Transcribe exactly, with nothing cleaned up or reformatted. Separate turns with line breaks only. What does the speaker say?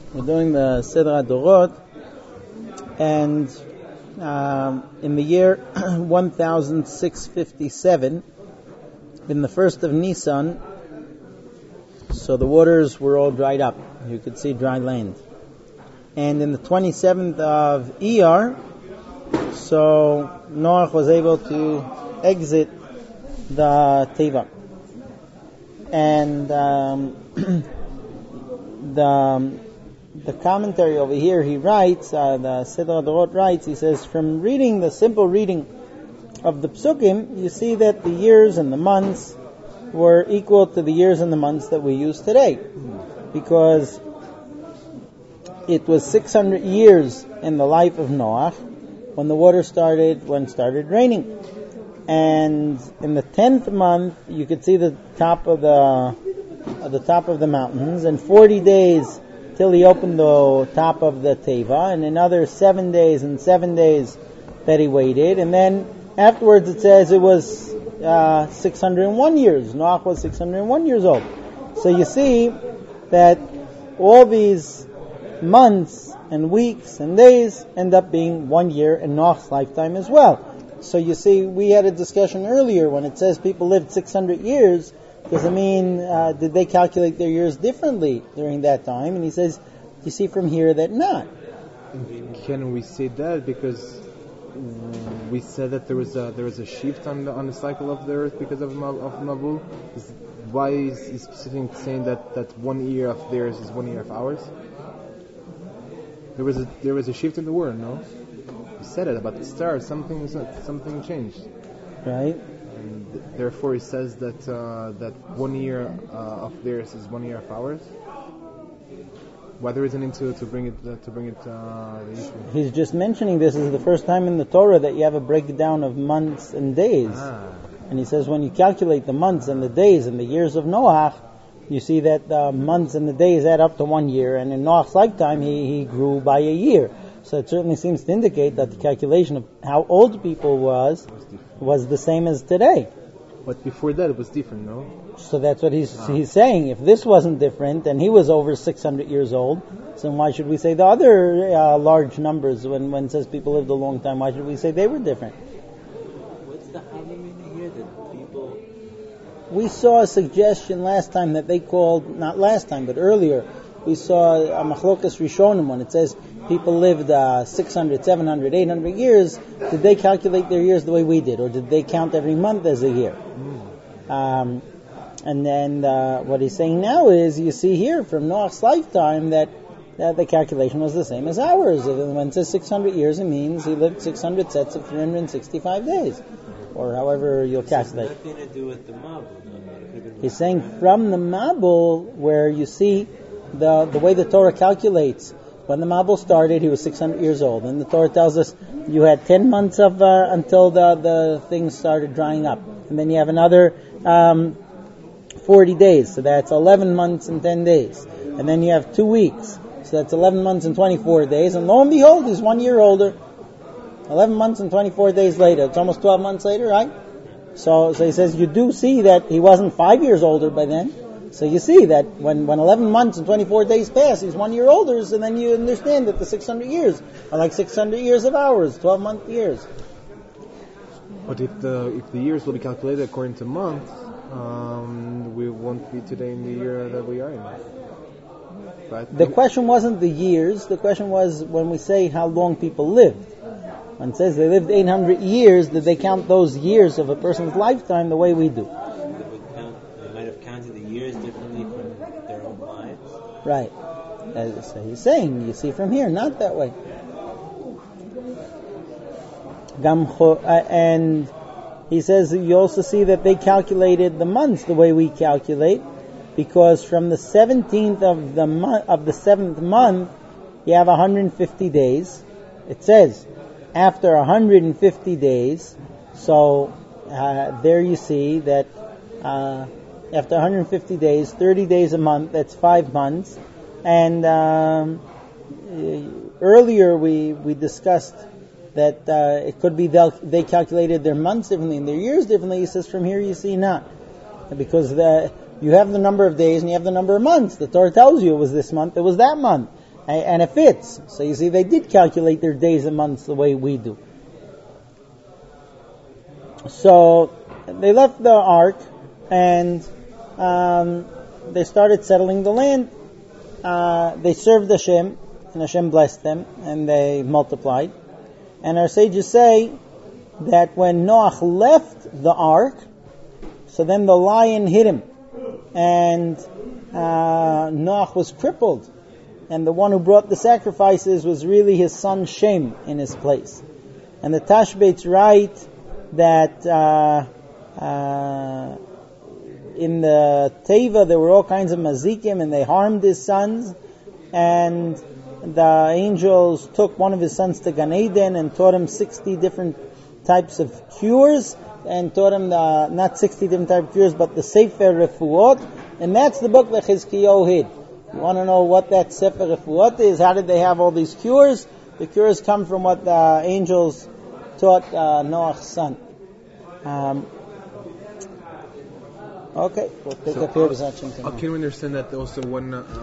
We're doing the Seder HaDorot, and um, in the year one thousand six hundred fifty-seven, in the first of Nisan, so the waters were all dried up. You could see dry land. And in the twenty-seventh of Iyar, so Noach was able to exit the Teva. And um, the um, the commentary over here, he writes, uh, the Seder HaDorot writes, he says, from reading the simple reading of the Psukim, you see that the years and the months were equal to the years and the months that we use today. Because it was six hundred years in the life of Noach when the water started, when it started raining. And in the tenth month, you could see the top of the, uh, the top of the mountains, and forty days till he opened the top of the Teva, and another seven days and seven days that he waited, and then afterwards it says it was uh, six hundred one years. Noach was six hundred one years old. So you see that all these months and weeks and days end up being one year in Noach's lifetime as well. So you see, we had a discussion earlier when it says people lived six hundred years. Does it mean, uh, did they calculate their years differently during that time? And he says, you see from here that not.
Can we say that because we said that there was a there was a shift on the on the cycle of the earth because of of Mabul? Is, why is he specifically saying that, that one year of theirs is one year of ours? There was a there was a shift in the world, no? You said it about the stars. Something something changed,
right?
And th- therefore, he says that uh, that one year uh, of theirs is one year of ours. Why there isn't into to bring it uh, to bring it uh, the issue?
He's just mentioning this is the first time in the Torah that you have a breakdown of months and days.
Ah.
And he says when you calculate the months and the days and the years of Noach, you see that the months and the days add up to one year. And in Noach's lifetime, he, he grew by a year. So it certainly seems to indicate that the calculation of how old people was was the same as today.
But before that, it was different, no?
So that's what he's ah. he's saying. If this wasn't different, and he was over six hundred years old, so why should we say the other uh, large numbers, when, when it says people lived a long time, why should we say they were different?
What's the Havamina here that people...
We saw a suggestion last time that they called, not last time, but earlier, we saw a Machlokas Rishonim when it says people lived uh, six hundred, seven hundred, eight hundred years. Did they calculate their years the way we did, or did they count every month as a year? Mm. Um, and then uh, what he's saying now is, you see here from Noach's lifetime that, that the calculation was the same as ours. When it says six hundred years, it means he lived six hundred sets of three hundred sixty-five days, or however you'll calculate.
It has nothing to do with the Mabul.
He's saying from the Mabul, where you see the the way the Torah calculates. When the Mabul started, he was six hundred years old. And the Torah tells us you had ten months of uh, until the, the things started drying up. And then you have another um, forty days. So that's eleven months and ten days. And then you have two weeks. So that's eleven months and twenty-four days. And lo and behold, he's one year older. eleven months and twenty-four days later. It's almost twelve months later, right? So, so he says you do see that he wasn't five years older by then. So you see that when, when eleven months and twenty-four days pass, he's one year older, so then you understand that the six hundred years are like six hundred years of ours, twelve month years.
But if the if the years will be calculated according to months, um, we won't be today in the year that we are in. Right?
The question wasn't the years, the question was when we say how long people lived. When it says they lived eight hundred years, did they count those years of a person's lifetime the way we do?
Years differently from their own lives.
Right. As so he's saying, you see from here, not that way. And he says you also see that they calculated the months the way we calculate, because from the seventeenth of the month of the seventh month, you have one hundred fifty days. It says after one hundred fifty days. So uh, there you see that. Uh, After one hundred fifty days, thirty days a month, that's five months. And um, earlier we we discussed that uh, it could be they calculated their months differently and their years differently. He says from here you see not. Because the, you have the number of days and you have the number of months. The Torah tells you it was this month, it was that month. and, and it fits. So you see, they did calculate their days and months the way we do. So they left the ark, and um, they started settling the land. Uh, they served Hashem, and Hashem blessed them, and they multiplied. And our sages say that when Noach left the ark, so then the lion hit him, and uh, Noach was crippled, and the one who brought the sacrifices was really his son Shem in his place. And the Tashbates write that uh, uh, in the Teva there were all kinds of mazikim, and they harmed his sons, and the angels took one of his sons to Gan Eden and taught him sixty different types of cures, and taught him the, not sixty different types of cures, but the Sefer Refuot, and that's the book that Chizkiyahu hid. You want to know what that Sefer Refuot is? How did they have all these cures? The cures come from what the angels taught uh, Noach's son. Um, okay, we'll pick
so,
up here.
uh, I can understand that also when uh,